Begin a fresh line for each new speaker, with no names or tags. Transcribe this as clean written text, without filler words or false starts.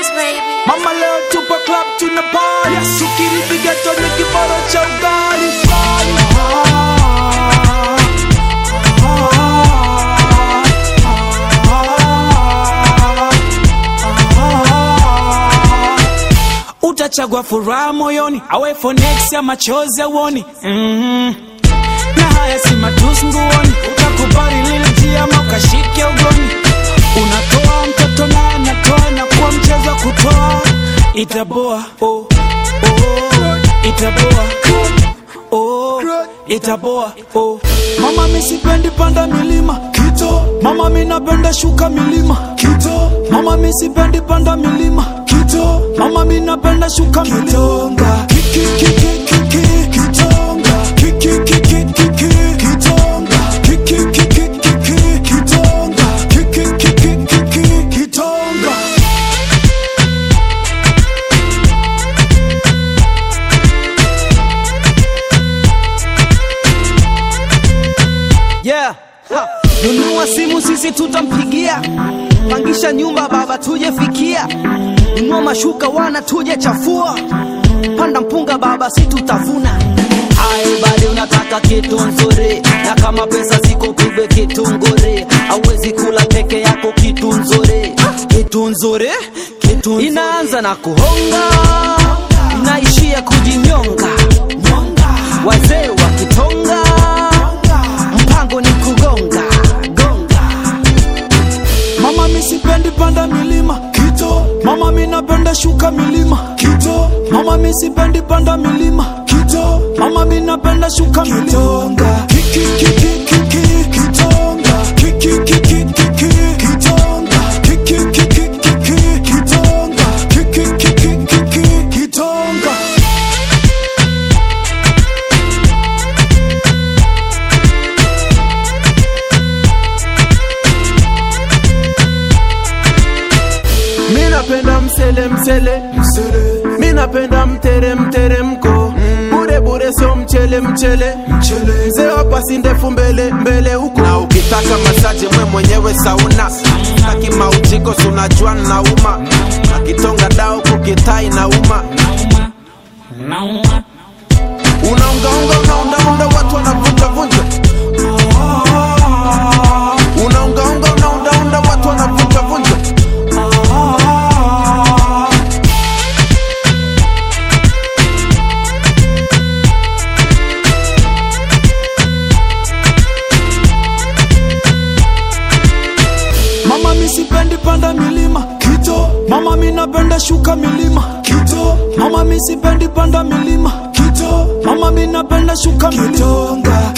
baby.
Mama leo tupa club tuna party. Sukiri bigeto ni kibaro cha ugali. Utachagua furaha moyoni, awe for next ya machozi uoni. Na haya si matusi nguoni, utakubali lile jia ukashike ugoni. Unatoa mtoto na anatoa na kuwa mchezo kutoa. Itaboa, oh, oh, itaboa, oh, itaboa, oh. Mama mi sipendi panda milima, kito. Mama mi napenda shuka milima, kito. Mama mi sipendi panda milima, kito. Mama mi napenda shuka milima. Kiki, kiki, kiki, kitonga. Kiki, kiki, kiki, kitonga. Kiki, kiki, kiki, kitonga. Kiki, kiki, kiki, kitonga.
Yeah, nunua simu sisi tutampigia. Pangisha nyumba baba tuje fikia. Nunua mashuka wana tuje chafua. Panda mpunga baba si tutavuna. Hai bali unataka kitu nzuri, na kama pesa ziko pigwe kitu ngore. Hauwezi kula peke yako kitu nzuri. Kitu nzuri, kitu nzuri. Inaanza na kuhonga, inaishia kujinyonga. Wazee wa kitonga, mpango ni kugonga, gonga.
Mama mi sipendi panda milima, kito. Mama mi napenda shuka milima, kito. Mama mi sipendi panda milima, kito. Mama mi napenda shuka milima. Kiki, kiki, kiki, kitonga. Kiki, kiki, kiki, kitonga. Kiki, kiki, kiki, kitonga. Kiki, kiki, kiki, kitonga.
Mina penda msele msele, mina penda mtere mtere mko. Bure bure so mchele mchele, mzee wapasi ndefu mbele mbele huko. Na ukitaka masaje mwe mwenyewe sauna. Taki maujiko sunajua na uma. Akitonga dao kukitai na uma. Unaunga unga unaunda unda watu wanavunja vunja. Unaunga unga unaunda unda watu wanavunja vunja.
Mama mi sipendi panda milima, kito. Mama mi napenda shuka milima, kito. Mama mi sipendi panda milima, kito. Mama mi napenda shuka milima.